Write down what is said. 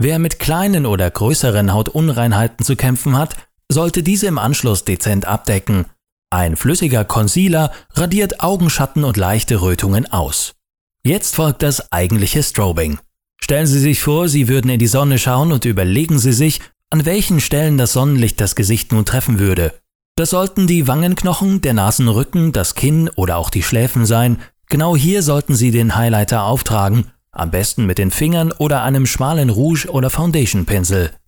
Wer mit kleinen oder größeren Hautunreinheiten zu kämpfen hat, sollte diese im Anschluss dezent abdecken. Ein flüssiger Concealer radiert Augenschatten und leichte Rötungen aus. Jetzt folgt das eigentliche Strobing. Stellen Sie sich vor, Sie würden in die Sonne schauen und überlegen Sie sich, an welchen Stellen das Sonnenlicht das Gesicht nun treffen würde. Das sollten die Wangenknochen, der Nasenrücken, das Kinn oder auch die Schläfen sein. Genau hier sollten Sie den Highlighter auftragen, am besten mit den Fingern oder einem schmalen Rouge- oder Foundation-Pinsel.